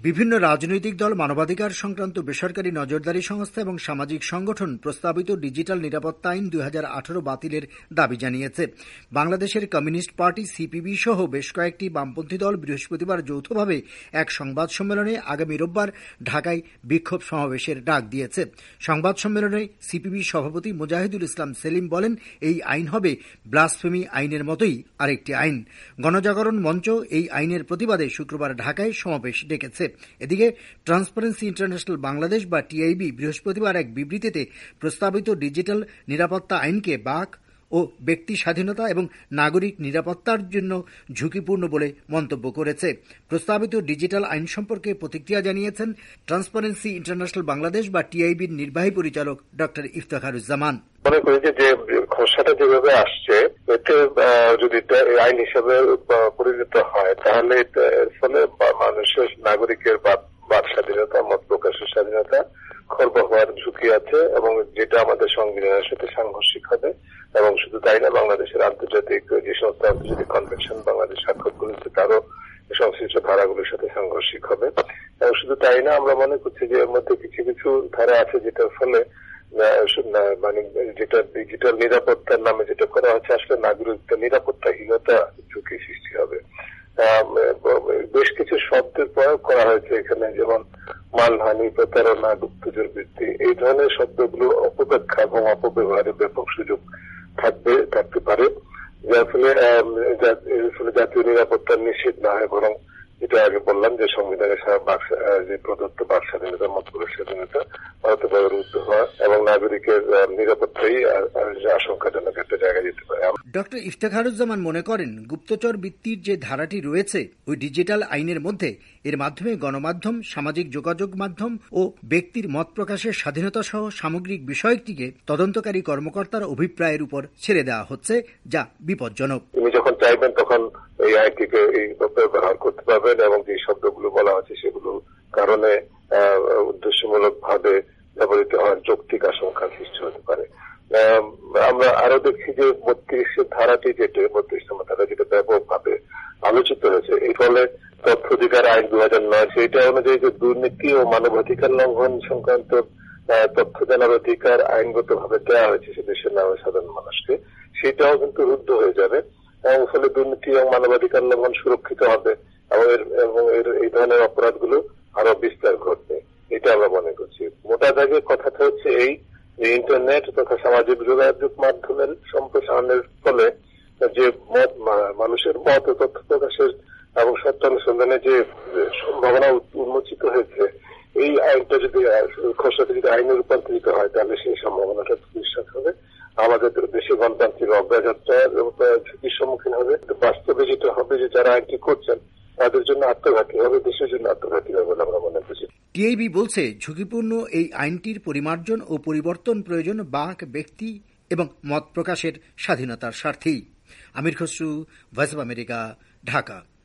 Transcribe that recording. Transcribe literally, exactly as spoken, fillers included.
বিভিন্ন রাজনৈতিক দল, মানবাধিকার সংক্রান্ত বেসরকারি নজরদারি সংস্থা এবং সামাজিক সংগঠন প্রস্তাবিত ডিজিটাল নিরাপত্তা আইন দুই হাজার আঠারো বাতিলের দাবি জানিয়েছে। বাংলাদেশের কমিউনিস্ট পার্টি সিপিবি সহ বেশ কয়েকটি বামপন্থী দল বৃহস্পতিবার যৌথভাবে এক সংবাদ সম্মেলনে আগামী রোববার ঢাকায় বিক্ষোভ সমাবেশের ডাক দিয়েছে। সংবাদ সম্মেলনে সিপিবি সভাপতি মুজাহিদুল ইসলাম সেলিম বলেন, এই আইন হবে ব্লাসফেমি আইনের মতোই আরেকটি আইন। গণজাগরণ মঞ্চ এই আইনের প্রতিবাদে শুক্রবার ঢাকায় সমাবেশ ডেকেছে। এদিকে ট্রান্সপারেন্সি ইন্টারন্যাশনাল বাংলাদেশ বা টিআইবি বৃহস্পতিবার এক বিবৃতিতে প্রস্তাবিত ডিজিটাল নিরাপত্তা আইনকে বাক ও ব্যক্তি স্বাধীনতা এবং নাগরিক নিরাপত্তার জন্য ঝুঁকিপূর্ণ বলে মন্তব্য করেছে। প্রস্তাবিত ডিজিটাল আইন সম্পর্কে প্রতিক্রিয়া জানিয়েছেন ট্রান্সপারেন্সি ইন্টারন্যাশনাল বাংলাদেশ বা টিআইবির নির্বাহী পরিচালক ডক্টর ইফতেখারুজ্জামান মনে করি যে খসড়াটা যেভাবে আসছে এতে যদি আইন হিসেবে পরিণত হয় তাহলে ফলে মানুষের নাগরিকের বাক স্বাধীনতা, মত প্রকাশের স্বাধীনতা খর্ব হওয়ার ঝুঁকি আছে এবং যেটা আমাদের সংবিধানের সাথে সাংঘর্ষিক হবে। এবং শুধু তাই না, বাংলাদেশের আন্তর্জাতিক যে সমস্ত আন্তর্জাতিক কনভেনশন বাংলাদেশ স্বাক্ষর করেছে তারও সংশ্লিষ্ট ধারাগুলোর সাথে সাংঘর্ষিক হবে। এবং শুধু তাই না, আমরা মনে করছি যে এর মধ্যে কিছু কিছু ধারা আছে যেটার ফলে মানে যেটা ডিজিটাল নিরাপত্তার নামে যেটা করা হচ্ছে আসলে নাগরিক নিরাপত্তাহীনতা ঝুঁকি সৃষ্টি হবে। বেশ কিছু শব্দের প্রয়োগ করা হয়েছে এখানে, যেমন মানহানি, প্রতারণা, গুপ্তচর বৃত্তি, এই ধরনের শব্দগুলো অপব্যাখ্যা এবং অপব্যবহারের ব্যাপক সুযোগ থাকবে থাকতে পারে, যার ফলে ফলে জাতীয় নিরাপত্তা নিশ্চিত না হয়, বরং যেটা আগে বললাম যে সংবিধানের যে প্রদত্ত বাক স্বাধীনতা, মত প্রকাশ স্বাধীনতা ভারতের রুদ্ধ হওয়া এবং নাগরিকের নিরাপত্তাই আশঙ্কাজনক একটা জায়গায় যেতে পারে। ডক্টর ইফতেখারুজ্জামান মনে করেন, গুপ্তচর বৃত্তির যে ধারাটি রয়েছে ওই ডিজিটাল আইনের মধ্যে এর মাধ্যমে গণমাধ্যম, সামাজিক যোগাযোগ মাধ্যম ও ব্যক্তির মত প্রকাশের স্বাধীনতা সহ সামগ্রিক বিষয়টিকে তদন্তকারী কর্মকর্তার অভিপ্রায়ের উপর ছেড়ে দেওয়া হচ্ছে, যা বিপজ্জনক। তিনি যখন চাইবেন তখন এই আইনটিকে ব্যবহার করতে পারবেন এবং যে শব্দগুলো বলা হচ্ছে সেগুলো কারণে উদ্দেশ্যমূলক ভাবে ব্যবহৃত হওয়ার যৌক্তিক আশঙ্কা সৃষ্টি হতে পারে। আমরা আরো দেখছি যে বত্রিশের ধারাটি যেটা বত্রিশ নম্বর ধারা যেটা ব্যাপকভাবে আলোচিত হয়েছে, এই ফলে তথ্য অধিকার আইন দু হাজার নয় সেটা অনুযায়ী যে দুর্নীতি ও মানবাধিকার লঙ্ঘন সংক্রান্ত তথ্য জানার অধিকার আইনগত ভাবে দেওয়া হয়েছে সে দেশের নামে সাধারণ মানুষকে, সেটাও কিন্তু রুদ্ধ হয়ে যাবে এবং ফলে দুর্নীতি এবং মানবাধিকার লঙ্ঘন সুরক্ষিত হবে এবং এর এই ধরনের অপরাধগুলো আরো বিস্তার ঘটবে, এটা আমরা মনে করছি। মোটা দাগে কথাটা হচ্ছে এই যে ইন্টারনেট তথা সামাজিক যোগাযোগ মাধ্যমের সম্প্রসারণের ফলে যে মত মানুষের মত ও তথ্য প্রকাশের এবং সত্যানুসন্ধানের যে সম্ভাবনা উন্মোচিত হয়েছে, এই আইনটা যদি খসড়াতে যদি আইনে রূপান্তরিত হয় তাহলে সেই সম্ভাবনাটা বিশ্বাস হবে। আমাদের দেশে গণতান্ত্রিক অগ্রযাত্রার ঝুঁকির সম্মুখীন হবে। বাস্তবে যেটা হবে যে যারা আইনটি করছেন তাদের জন্য আত্মঘাতী হবে, দেশের জন্য আত্মঘাতী হবে বলে আমরা মনে করছি। টিআইবি বলছে, ঝুঁকিপূর্ণ এই আইনটির পরিমার্জন ও পরিবর্তন প্রয়োজন বাক, ব্যক্তি এবং মত প্রকাশের স্বাধীনতার স্বার্থেই। Amir Khasru, voice of America, Dhaka.